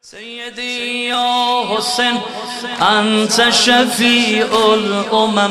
سيدي يا حسين أنت شفيع الأمم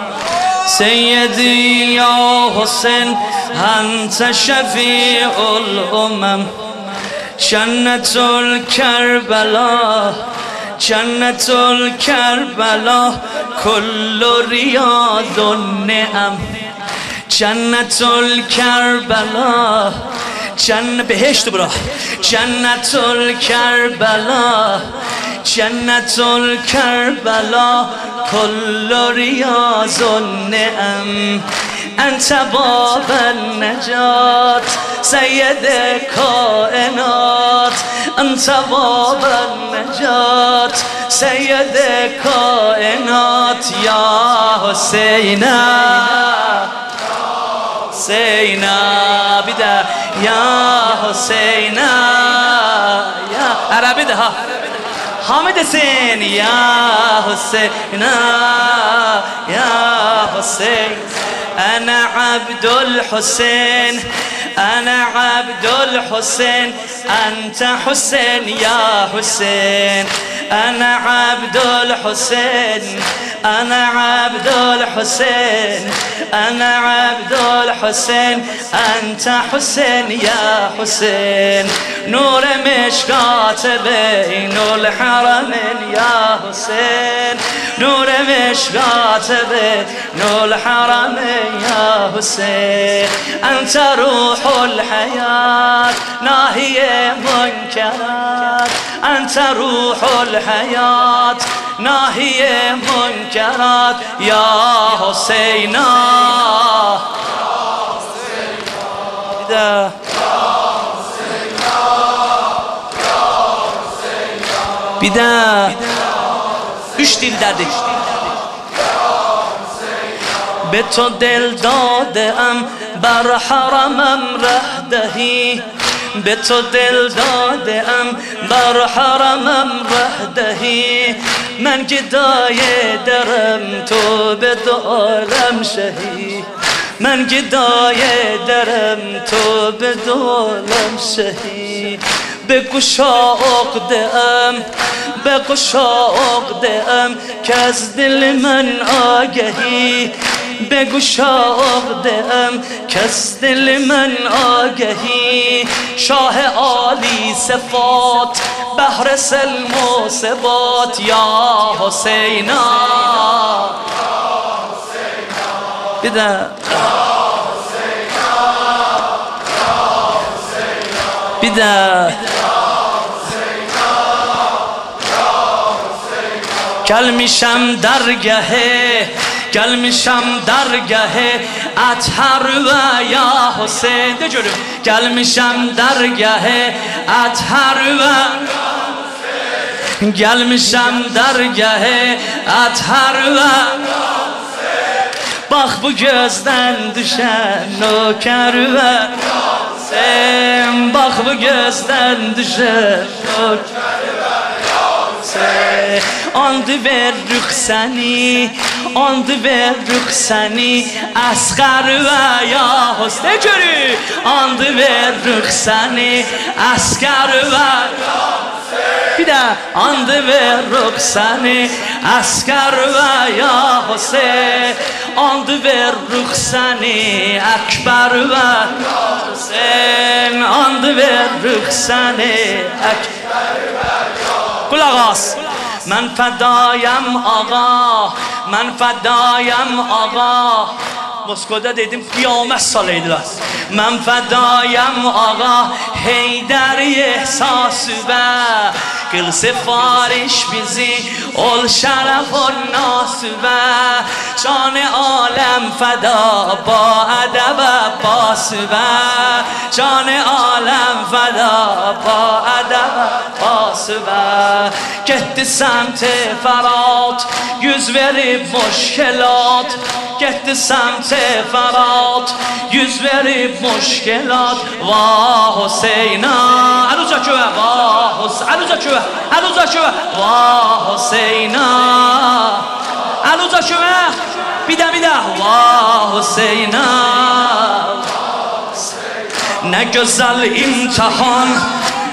سيدي يا حسين أنت شفيع الأمم جنة الكربلاء جنة الكربلاء كل رياض النعم جنة الكربلاء بهشت برا جنة الكربلاء جنة الكربلاء كل رياض النعم أنت باب النجاة سيد الكائنات أنت باب النجاة سيد الكائنات يا حسينا حسينا بدا يا حسينا يا عربي ده حامد حسين يا حسينا يا حسين أنا عبد الحسين أنا عبد الحسين أنت حسين يا حسين أنا عبد الحسين أنا عبد الحسين أنا عبد الحسين أنت حسين يا حسين نور مشكات بين الحرمين يا حسين نور مشكات بين الحرمين يا حسين أنت روح الحياة ناهي منكرات أنت روح الحياة ناهي منكرات يا حسينا بدا üç dil derdik به تو دل دادم بر حرمم ره دهی به تو دل دادم بر حرمم ره دهی من گدای درم تو به دو عالم شهی من گدای درم تو به دو عالم شهی بگشا عقده‌ام بگشا عقده‌ام که از دل من آگهی بگشا عقده‌ام که از دل من آگهی شاه عالی صفات بحر سلم و ثبات یا حسینا بده بده گل میشم درگه گل میشم درگه اطهر و یا حسین دجورم گل میشم درگه اطهر و گل میشم درگه اطهر و bax bu gözdən düşən nökər və sen bax bu gözdən düşən nökər və sen andı ver rüxsəni andı ver rüxsəni əsğər və ya Hüseyn görü andı ver rüxsəni əsğər və bir de andı ver rüxsəni əsğər və ya Hüseyn andı ver rüxsəni əkbər və Hüseyn andı ver rüxsəni əkbər və qulaq as mən fədayəm ağa mən fədayəm ağa Moskvada dedim qiyamət salıydılar mən fədayəm ağa heydəri ehsası və Qıl sifariş bizi ol şərəf ol nasibə Can aləm fəda ba ədəb basibə Can aləm fəda ba ədəb basibə Getdi səmt-i fərat yüz verib müşkilat Getdi səmt-i fərat yüz verib müşkilat Vah Hüseyna Əluca kövə Vah Hüseyna Əluca kövə Əluca kövə Vah Hüseyna Əluca kövə Bir də Vah Hüseyna Ne güzel imtihan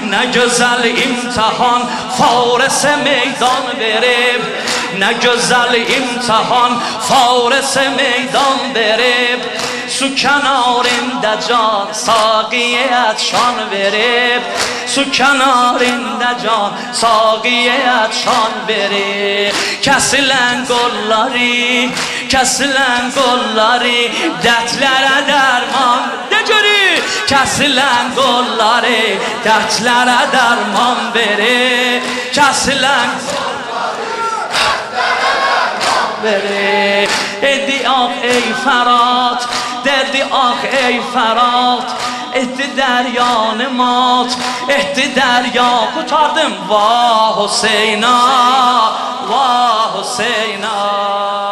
نه güzel imtihan فارس میدان بره نه güzel imtihan فارس میدان بره سو کنار دجان ساقیت شان بره سو کنار دجان ساقیت شان بره kesilen kolları kesilen kolları dertlere derman decuri kesilen kolları dertlere derman bere kesilen bere edi ah ey Ferhat derdi ah ey Ferhat etti deryanı mat etti derya kurtardım vah Hüseyin'a vah Hüseyin'a